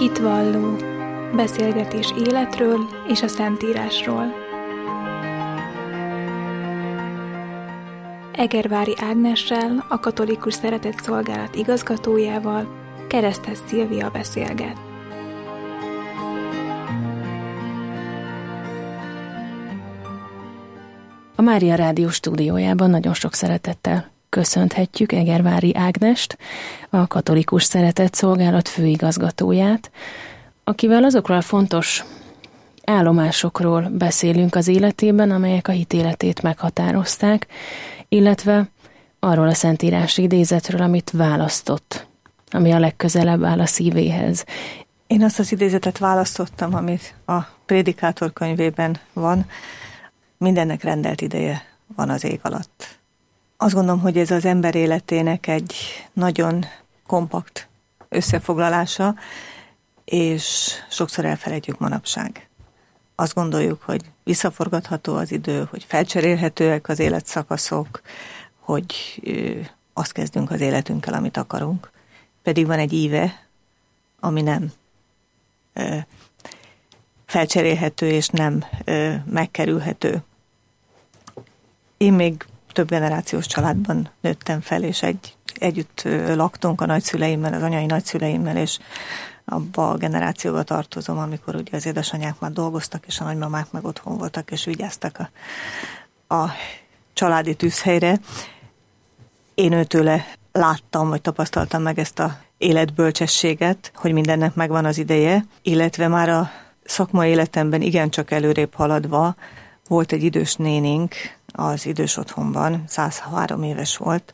Hitvalló, beszélgetés életről és a Szentírásról. Egervári Ágnessel, a Katolikus Szeretett Szolgálat igazgatójával Keresztes Szilvia beszélget. A Mária Rádió stúdiójában nagyon sok szeretettel köszönhetjük Egervári Ágnest, a Katolikus Szeretett Szolgálat főigazgatóját, akivel azokról a fontos állomásokról beszélünk az életében, amelyek a hitéletét meghatározták, illetve arról a szentírási idézetről, amit választott, ami a legközelebb áll a szívéhez. Én azt az idézetet választottam, amit a Prédikátor könyvében van: mindennek rendelt ideje van az ég alatt. Azt gondolom, hogy ez az ember életének egy nagyon kompakt összefoglalása, és sokszor elfelejtjük manapság. Azt gondoljuk, hogy visszaforgatható az idő, hogy felcserélhetőek az életszakaszok, hogy azt kezdünk az életünkkel, amit akarunk. Pedig van egy íve, ami nem felcserélhető és nem megkerülhető. Én még több generációs családban nőttem fel, és együtt laktunk a nagyszüleimmel, az anyai nagyszüleimmel, és abba a generációba tartozom, amikor ugye az édesanyák már dolgoztak, és a nagymamák meg otthon voltak, és vigyáztak a családi tűzhelyre. Én őtőle láttam, vagy tapasztaltam meg ezt a életbölcsességet, hogy mindennek megvan az ideje, illetve már a szakmai életemben igencsak előrébb haladva volt egy idős nénink az idős otthonban, 103 éves volt,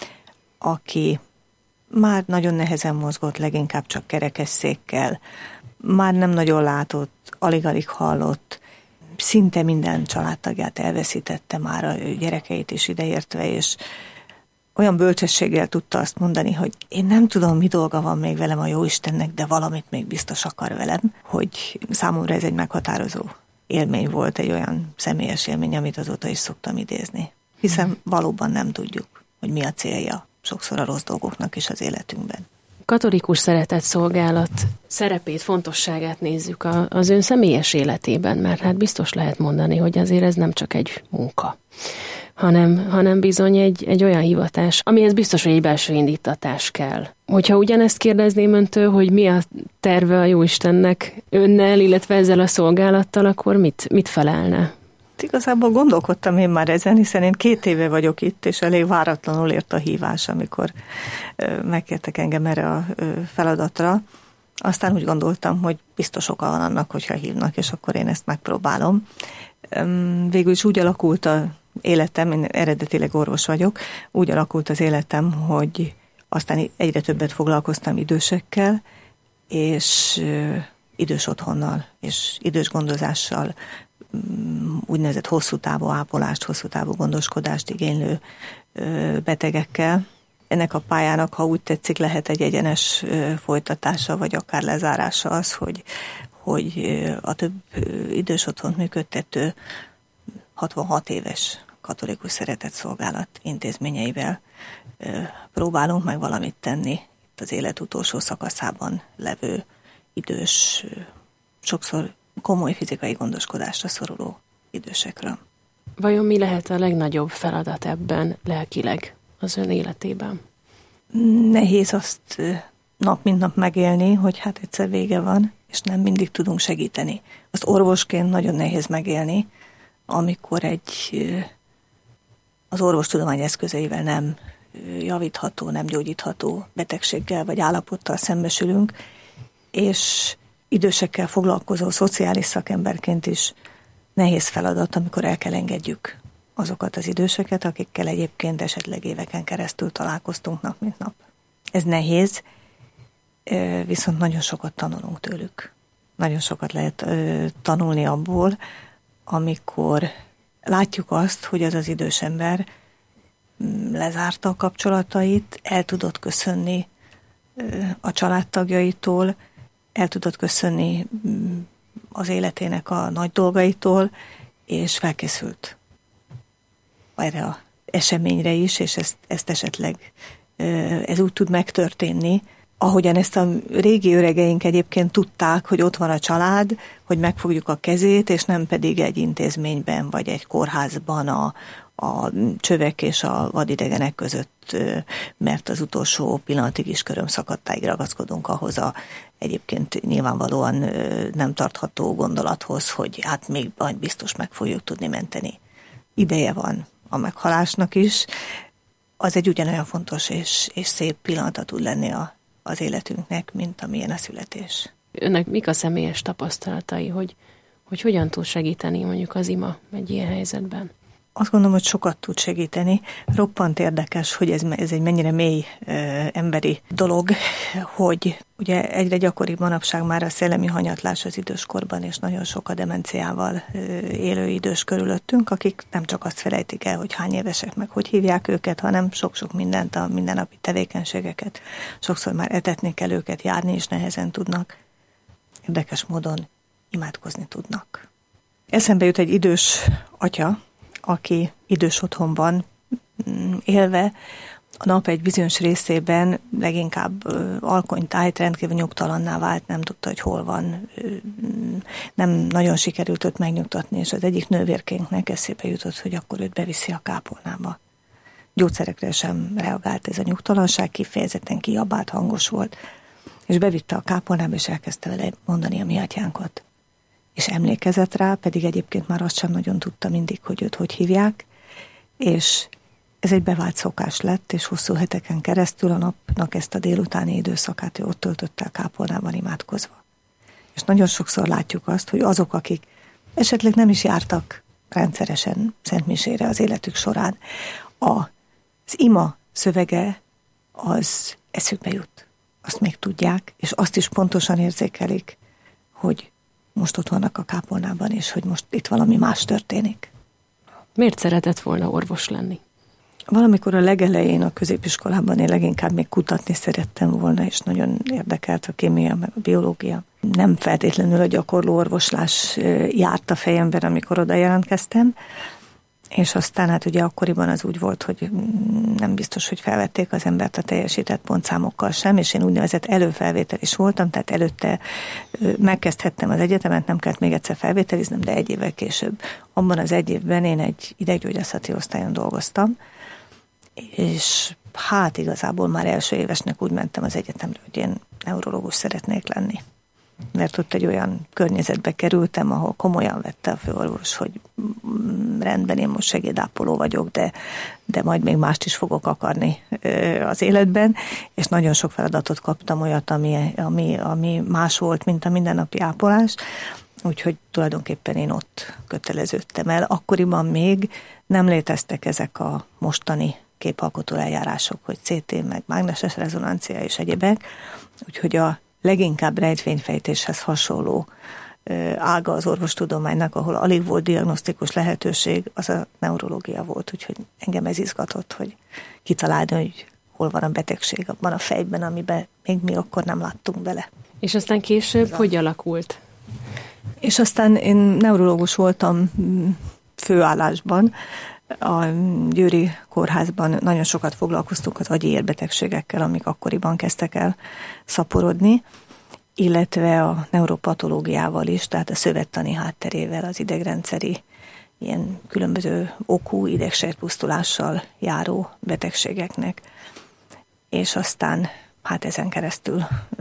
aki már nagyon nehezen mozgott, leginkább csak kerekesszékkel, már nem nagyon látott, alig-alig hallott, szinte minden családtagját elveszítette, már a gyerekeit is ideértve, és olyan bölcsességgel tudta azt mondani, hogy én nem tudom, mi dolga van még velem a Jóistennek, de valamit még biztos akar velem, hogy számomra ez egy meghatározó élmény volt, egy olyan személyes élmény, amit azóta is szoktam idézni. Hiszen valóban nem tudjuk, hogy mi a célja sokszor a rossz dolgoknak is az életünkben. Katolikus Szeretett Szolgálat szerepét, fontosságát nézzük az ön személyes életében, mert hát biztos lehet mondani, hogy azért ez nem csak egy munka, hanem bizony egy olyan hivatás, amihez biztos, hogy egy belső indítatás kell. Hogyha ugyanezt kérdezném öntől, hogy mi a terve a Jóistennek önnel, illetve ezzel a szolgálattal, akkor mit felelne? Igazából gondolkodtam én már ezen, hiszen én 2 éve vagyok itt, és elég váratlanul ért a hívás, amikor megkértek engem erre a feladatra. Aztán úgy gondoltam, hogy biztos oka van annak, hogyha hívnak, és akkor én ezt megpróbálom. Végül is úgy alakult az életem, én eredetileg orvos vagyok, úgy alakult az életem, hogy aztán egyre többet foglalkoztam idősekkel, és idős otthonnal, és idős gondozással, úgynevezett hosszú távú ápolást, hosszú távú gondoskodást igénylő betegekkel. Ennek a pályának, ha úgy tetszik, lehet egy egyenes folytatása, vagy akár lezárása az, hogy a több idős otthont működtető 66 éves Katolikus Szeretett Szolgálat intézményeivel próbálunk meg valamit tenni itt az élet utolsó szakaszában levő idős, sokszor komoly fizikai gondoskodásra szoruló idősekről. Vajon mi lehet a legnagyobb feladat ebben lelkileg az ön életében? Nehéz azt nap mint nap megélni, hogy hát egyszer vége van, és nem mindig tudunk segíteni. Azt orvosként nagyon nehéz megélni, amikor az orvostudomány eszközeivel nem javítható, nem gyógyítható betegséggel vagy állapottal szembesülünk, és idősekkel foglalkozó szociális szakemberként is nehéz feladat, amikor el kell engedjük azokat az időseket, akikkel egyébként esetleg éveken keresztül találkoztunk nap mint nap. Ez nehéz, viszont nagyon sokat tanulunk tőlük. Nagyon sokat lehet tanulni abból, amikor látjuk azt, hogy az az idős ember lezárta a kapcsolatait, el tudott köszönni a családtagjaitól, el tudott köszönni az életének a nagy dolgaitól, és felkészült erre az eseményre is, és ezt esetleg ez úgy tud megtörténni, ahogyan ezt a régi öregeink egyébként tudták, hogy ott van a család, hogy megfogjuk a kezét, és nem pedig egy intézményben, vagy egy kórházban a csövek és a vadidegenek között, mert az utolsó pillanatig is körömszakadtáig ragaszkodunk ahhoz egyébként nyilvánvalóan nem tartható gondolathoz, hogy hát még biztos meg fogjuk tudni menteni. Ideje van a meghalásnak is. Az egy ugyanolyan fontos és szép pillanata tud lenni az életünknek, mint amilyen a születés. Önnek mik a személyes tapasztalatai, hogy hogyan tud segíteni mondjuk az ima egy ilyen helyzetben? Azt gondolom, hogy sokat tud segíteni. Roppant érdekes, hogy ez egy mennyire mély emberi dolog, hogy ugye egyre gyakoribb manapság már a szellemi hanyatlás az időskorban, és nagyon sok a demenciával élő idős körülöttünk, akik nem csak azt felejtik el, hogy hány évesek, meg hogy hívják őket, hanem sok-sok mindent, a mindennapi tevékenységeket. Sokszor már etetni kell őket, járni is nehezen tudnak. Érdekes módon imádkozni tudnak. Eszembe jut egy idős atya, aki idős otthonban élve, a nap egy bizonyos részében leginkább alkonytájt, rendkívül nyugtalanná vált, nem tudta, hogy hol van, nem nagyon sikerült őt megnyugtatni, és az egyik nővérkénknek eszébe jutott, hogy akkor őt beviszi a kápolnába. Gyógyszerekre sem reagált ez a nyugtalanság, kifejezetten kiabált, hangos volt, és bevitte a kápolnába, és elkezdte vele mondani a mi atyánkat. És emlékezett rá, pedig egyébként már azt sem nagyon tudta mindig, hogy őt hogy hívják, és ez egy bevált szokás lett, és hosszú heteken keresztül a napnak ezt a délutáni időszakát ő ott töltötte a kápolnában imádkozva. És nagyon sokszor látjuk azt, hogy azok, akik esetleg nem is jártak rendszeresen szentmisére az életük során, az ima szövege az eszükbe jut. Azt még tudják, és azt is pontosan érzékelik, hogy most ott vannak a kápolnában, és hogy most itt valami más történik. Miért szeretett volna orvos lenni? Valamikor a legelején a középiskolában én leginkább még kutatni szerettem volna, és nagyon érdekelt a kémia, meg a biológia. Nem feltétlenül a gyakorló orvoslás járt a fejemben, amikor oda jelentkeztem, és aztán hát ugye akkoriban az úgy volt, hogy nem biztos, hogy felvették az embert a teljesített pontszámokkal sem, és én úgynevezett előfelvétel is voltam, tehát előtte megkezdhettem az egyetemet, nem kellett még egyszer felvételiznem, de egy évvel később. Abban az egy évben én egy ideggyógyászati osztályon dolgoztam, és hát igazából már első évesnek úgy mentem az egyetemre, hogy én neurológus szeretnék lenni. Mert ott egy olyan környezetbe kerültem, ahol komolyan vette a főorvos, hogy rendben, én most segédápoló vagyok, de majd még mást is fogok akarni az életben, és nagyon sok feladatot kaptam, olyat, ami más volt, mint a mindennapi ápolás, úgyhogy tulajdonképpen én ott köteleződtem el. Akkoriban még nem léteztek ezek a mostani képalkotó eljárások, hogy CT, meg mágneses rezonancia és egyebek, úgyhogy a leginkább rejtvényfejtéshez hasonló ága az orvostudománynak, ahol alig volt diagnosztikus lehetőség, az a neurológia volt, úgyhogy engem ez izgatott, hogy kitalálni, hogy hol van a betegség abban a fejben, amiben még mi akkor nem láttunk bele. És aztán később hogy alakult? És aztán én neurológus voltam főállásban, a Győri kórházban nagyon sokat foglalkoztunk az agyi érbetegségekkel, amik akkoriban kezdtek el szaporodni, illetve a neuropatológiával is, tehát a szövettani hátterével, az idegrendszeri ilyen különböző okú idegsejtpusztulással járó betegségeknek. És aztán hát ezen keresztül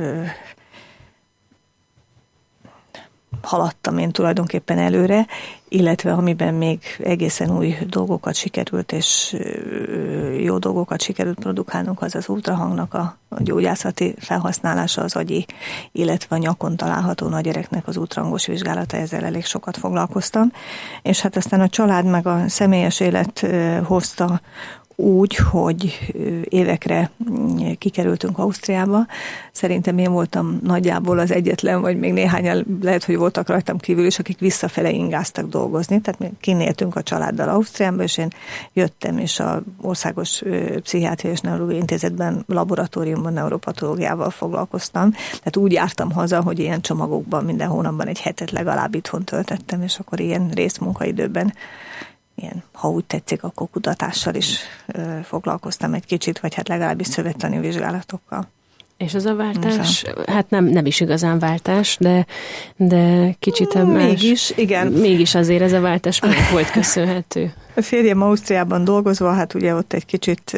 haladtam én tulajdonképpen előre, illetve amiben még egészen új dolgokat sikerült, és jó dolgokat sikerült produkálnunk, az az ultrahangnak a gyógyászati felhasználása, az agyi, illetve a nyakon található nagygyereknek az ultrahangos vizsgálata, ezzel elég sokat foglalkoztam. És hát aztán a család meg a személyes élet hozta úgy, hogy évekre kikerültünk Ausztriába. Szerintem én voltam nagyjából az egyetlen, vagy még néhányan lehet, hogy voltak rajtam kívül is, akik visszafele ingáztak dolgozni. Tehát mi kinéltünk a családdal Ausztriába, és én jöttem, és az Országos Pszichiátriai és Neurológiai Intézetben laboratóriumban neuropatológiával foglalkoztam. Tehát úgy jártam haza, hogy ilyen csomagokban minden hónapban egy hetet legalább itthon töltettem, és akkor ilyen részmunkaidőben ilyen, ha úgy tetszik, akkor kutatással is foglalkoztam egy kicsit, vagy hát legalábbis szövettani vizsgálatokkal. És ez a váltás, hát nem is igazán váltás, de kicsit más. Mégis, igen. Mégis azért ez a váltás minek volt köszönhető? A férjem Ausztriában dolgozva, hát ugye ott egy kicsit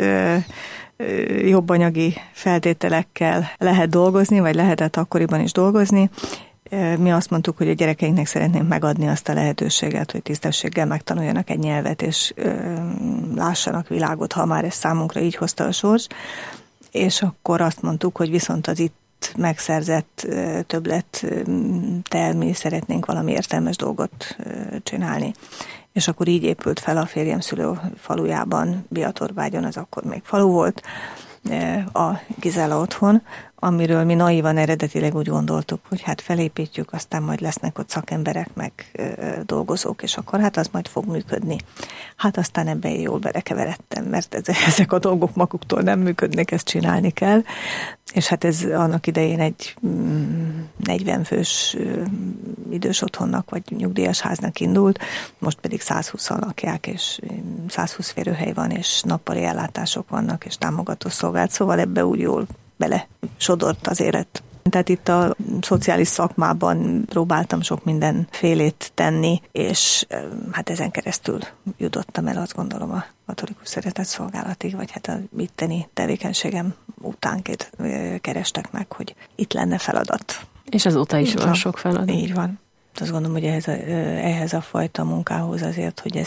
jobb anyagi feltételekkel lehet dolgozni, vagy lehetett akkoriban is dolgozni. Mi azt mondtuk, hogy a gyerekeinknek szeretnénk megadni azt a lehetőséget, hogy tisztességgel megtanuljanak egy nyelvet, és lássanak világot, ha már ez számunkra így hozta a sors. És akkor azt mondtuk, hogy viszont az itt megszerzett többlettel mi szeretnénk valami értelmes dolgot csinálni. És akkor így épült fel a férjem szülőfalujában, Biatorbágyon, az akkor még falu volt, a Gizella otthon, amiről mi naivan eredetileg úgy gondoltuk, hogy hát felépítjük, aztán majd lesznek ott szakemberek, meg dolgozók, és akkor hát az majd fog működni. Hát aztán ebben jól belekeveredtem, mert ezek a dolgok maguktól nem működnek, ezt csinálni kell, és hát ez annak idején egy 40 fős idős otthonnak, vagy nyugdíjas háznak indult, most pedig 120-an lakják, és 120 férőhely van, és nappali ellátások vannak, és támogató szolgált, szóval ebbe úgy jól bele sodort az élet. Tehát itt a szociális szakmában próbáltam sok mindenfélét tenni, és hát ezen keresztül jutottam el, azt gondolom, a katolikus szeretetszolgálatig, vagy hát a itteni tevékenységem után kerestek meg, hogy itt lenne feladat. És azóta is van sok feladat. Így van. Azt gondolom, hogy ehhez a fajta munkához azért, hogy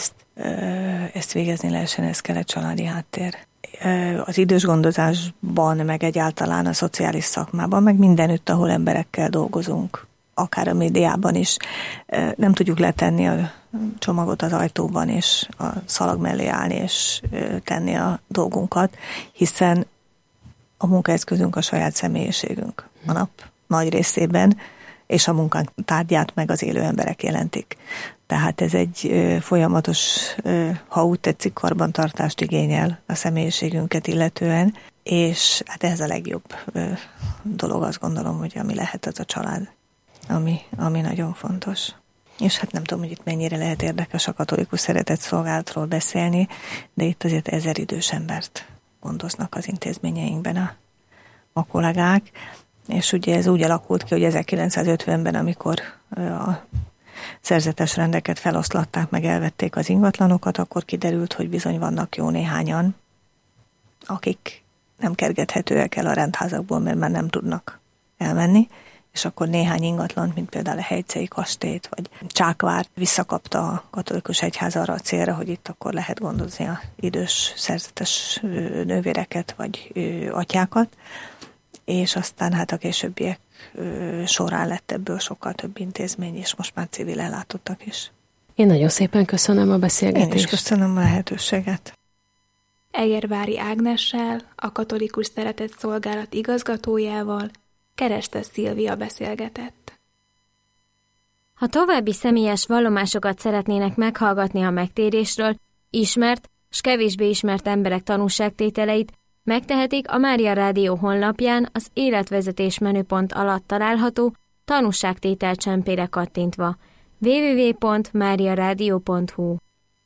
ezt végezni lehessen, ez kell egy családi háttér. Az idős gondozásban, meg egyáltalán a szociális szakmában, meg mindenütt, ahol emberekkel dolgozunk, akár a médiában is, nem tudjuk letenni a csomagot az ajtóban, és a szalag mellé állni, és tenni a dolgunkat, hiszen a munkaeszközünk a saját személyiségünk a nap nagy részében, és a munkánk tárgyát meg az élő emberek jelentik. Tehát ez egy folyamatos, ha úgy tetszik, karbantartást igényel a személyiségünket illetően, és hát ez a legjobb dolog, azt gondolom, hogy ami lehet, az a család, ami nagyon fontos. És hát nem tudom, hogy itt mennyire lehet érdekes a katolikus szeretetszolgálatról beszélni, de itt azért 1000 idős embert gondoznak az intézményeinkben a kollégák, és ugye ez úgy alakult ki, hogy 1950-ben, amikor a szerzetes rendeket feloszlatták, meg elvették az ingatlanokat, akkor kiderült, hogy bizony vannak jó néhányan, akik nem kergethetőek el a rendházakból, mert már nem tudnak elmenni, és akkor néhány ingatlant, mint például a Helycei kastélyt, vagy Csákvárt visszakapta a katolikus egyház arra a célra, hogy itt akkor lehet gondozni az idős szerzetes nővéreket, vagy atyákat, és aztán hát a későbbiek során lett ebből sokkal több intézmény, és most már civil ellátottak is. Én nagyon szépen köszönöm a beszélgetést. Én is köszönöm a lehetőséget. Egervári Ágnessel, a Katolikus Szeretetszolgálat igazgatójával Keresztes Szilvia beszélgetett. Ha további személyes vallomásokat szeretnének meghallgatni a megtérésről, ismert s kevésbé ismert emberek tanúságtételeit, megtehetik a Mária Rádió honlapján az életvezetés menüpont alatt található tanúságtétel csempére kattintva www.mariaradio.hu.